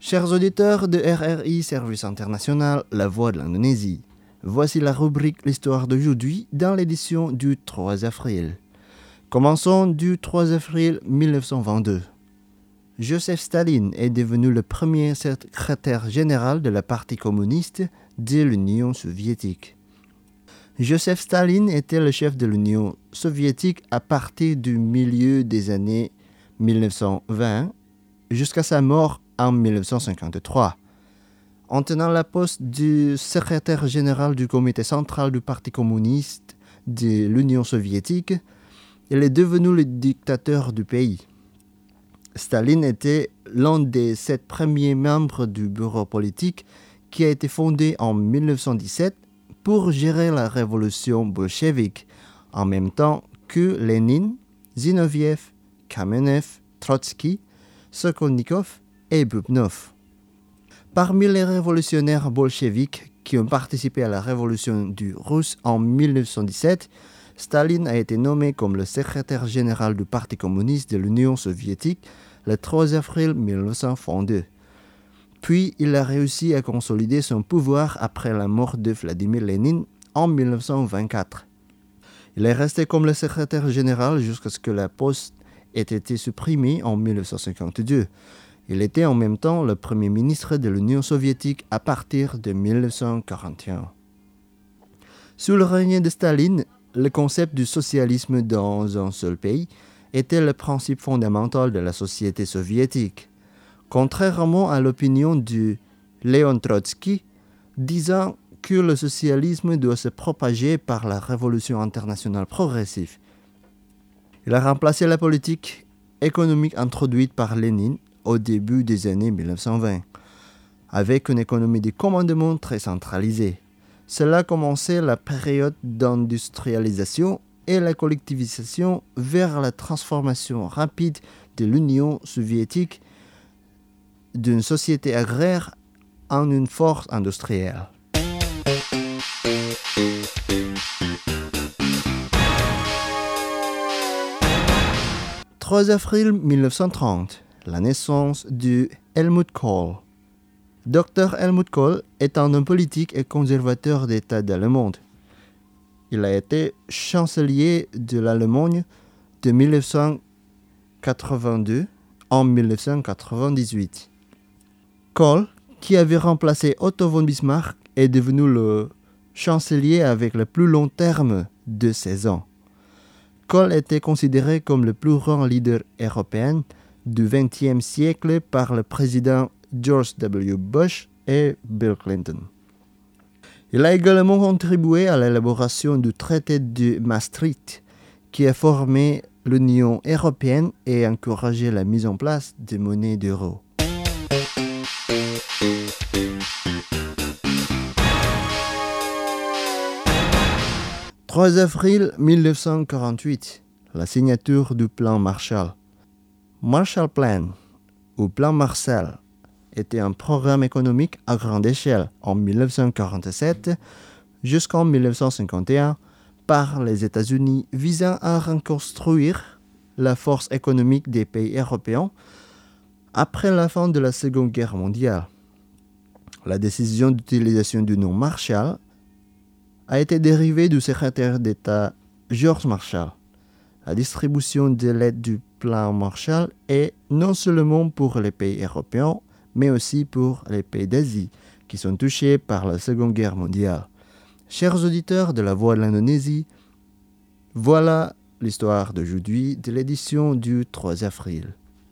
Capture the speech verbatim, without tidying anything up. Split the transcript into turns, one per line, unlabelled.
Chers auditeurs de R R I Service International, La Voix de l'Indonésie, voici la rubrique L'Histoire d'aujourd'hui dans l'édition du trois avril. Commençons du trois avril mille neuf cent vingt-deux. Joseph Staline est devenu le premier secrétaire général de la Parti communiste de l'Union soviétique. Joseph Staline était le chef de l'Union soviétique à partir du milieu des années mille neuf cent vingt jusqu'à sa mort en mille neuf cent cinquante-trois. En tenant la poste du secrétaire général du comité central du Parti communiste de l'Union soviétique, il est devenu le dictateur du pays. Staline était l'un des sept premiers membres du bureau politique qui a été fondé en mille neuf cent dix-sept pour gérer la révolution bolchevique, en même temps que Lénine, Zinoviev, Kamenev, Trotsky, Sokolnikov et Bubnov. Parmi les révolutionnaires bolcheviques qui ont participé à la révolution du Russe en mille neuf cent dix-sept, Staline a été nommé comme le secrétaire général du Parti communiste de l'Union soviétique le trois avril mille neuf cent vingt-deux. Puis il a réussi à consolider son pouvoir après la mort de Vladimir Lénine en mille neuf cent vingt-quatre. Il est resté comme le secrétaire général jusqu'à ce que la poste ait été supprimée en mille neuf cent cinquante-deux. Il était en même temps le premier ministre de l'Union soviétique à partir de mille neuf cent quarante et un. Sous le règne de Staline, le concept du socialisme dans un seul pays était le principe fondamental de la société soviétique. Contrairement à l'opinion de Léon Trotsky, disant que le socialisme doit se propager par la révolution internationale progressive. Il a remplacé la politique économique introduite par Lénine au début des années mille neuf cent vingt, avec une économie de commandement très centralisée. Cela commençait la période d'industrialisation et la collectivisation vers la transformation rapide de l'Union soviétique d'une société agraire en une force industrielle. trois avril mille neuf cent trente, la naissance de Helmut Kohl. docteur Helmut Kohl est un homme politique et conservateur d'État d'Allemagne. Il a été chancelier de l'Allemagne de mille neuf cent quatre-vingt-deux en mille neuf cent quatre-vingt-dix-huit. Kohl, qui avait remplacé Otto von Bismarck, est devenu le chancelier avec le plus long terme de seize ans. Kohl était considéré comme le plus grand leader européen du vingtième siècle par le président George W. Bush et Bill Clinton. Il a également contribué à l'élaboration du traité de Maastricht, qui a formé l'Union européenne et encouragé la mise en place des monnaies d'euro. trois avril mille neuf cent quarante-huit, la signature du plan Marshall. Marshall Plan, ou plan Marshall, était un programme économique à grande échelle en mille neuf cent quarante-sept jusqu'en mille neuf cent cinquante et un par les États-Unis visant à reconstruire la force économique des pays européens après la fin de la Seconde Guerre mondiale. La décision d'utilisation du nom Marshall a été dérivée du secrétaire d'État George Marshall. La distribution de l'aide du plan Marshall est non seulement pour les pays européens, mais aussi pour les pays d'Asie qui sont touchés par la Seconde Guerre mondiale. Chers auditeurs de La Voix de l'Indonésie, voilà l'histoire d'aujourd'hui de l'édition du trois avril.